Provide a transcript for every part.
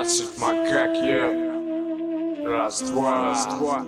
12 макак, Раз, два.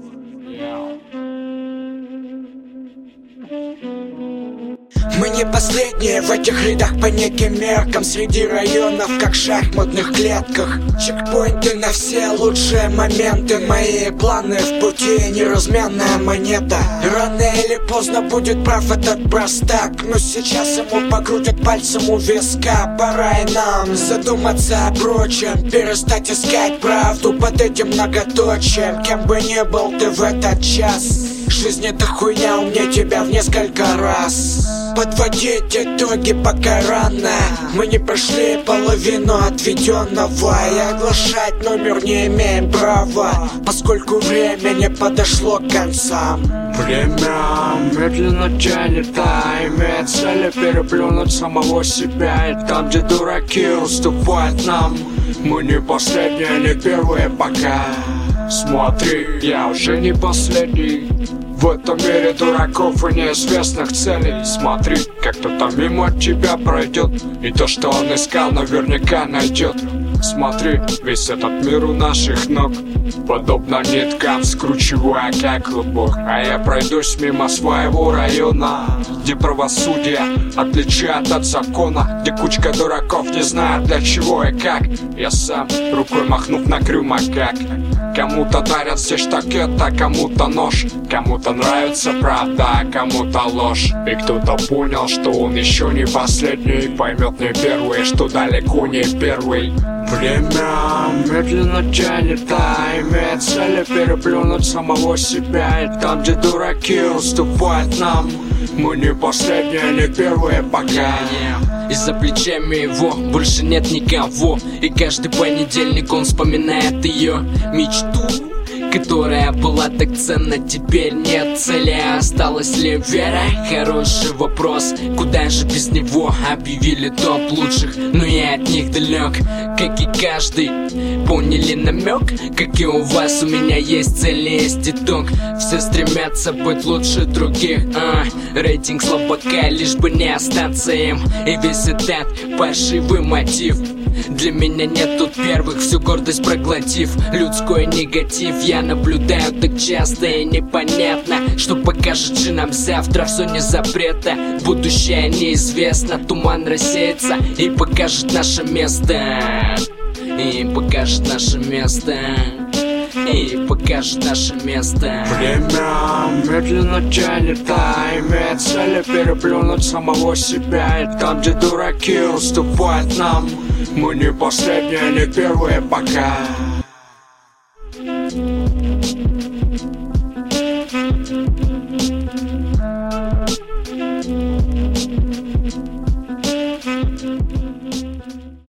Мы не последние в этих рядах по неким меркам, среди районов, как в шахматных клетках. Чекпоинты на все лучшие моменты, мои планы в пути, неразменная монета. Рано или поздно будет прав этот простак, но сейчас ему покрутят пальцем у виска. Пора и нам задуматься о прочем, перестать искать правду под этим многоточием. Кем бы ни был ты в этот час, жизнь это хуйня, умнее тебя в несколько раз. Подводить итоги пока рано, мы не прошли половину отведенного, и оглашать номер не имеем права, поскольку время не подошло к концам. Время медленно тянет, имеет цели переплюнуть самого себя. И там, где дураки уступают нам, мы не последние, не первые пока. Смотри, я уже не последний в этом мире дураков и неизвестных целей. Смотри, как кто-то мимо тебя пройдет, и то, что он искал, наверняка найдет. Смотри, весь этот мир у наших ног, подобно ниткам, скручивая как клубок. А я пройдусь мимо своего района, где правосудие отличает от закона, где кучка дураков не знает для чего и как. Я сам, рукой махнув, накрыл макак. Кому-то дарят все штакет, а кому-то нож. Кому-то нравится правда, а кому-то ложь. И кто-то понял, что он еще не последний, поймет не первый, что далеко не первый. Время медленно тянет, имеет цели переплюнуть самого себя. И там, где дураки уступают нам, мы не последние, не первые пока. И за плечами его больше нет никого, и каждый понедельник он вспоминает ее мечту, которая была так ценна. Теперь нет цели, осталась ли вера? Хороший вопрос, куда же без него? Объявили топ лучших, но я от них далек, как и каждый. Поняли намек? Как и у вас, у меня есть цель, есть итог. Все стремятся быть лучше других, рейтинг слабака, лишь бы не остаться им. И весь этот паршивый мотив, для меня нет тут первых, всю гордость проглотив. Людской негатив я наблюдаю так часто, и непонятно, что покажет же нам завтра. Все не запрета, будущее неизвестно. Туман рассеется и покажет наше место. И покажет наше место. И покажет наше место. Время медленно тянет, имеет цели переплюнуть самого себя. И там, где дураки уступают нам, мы не последние, не первые пока.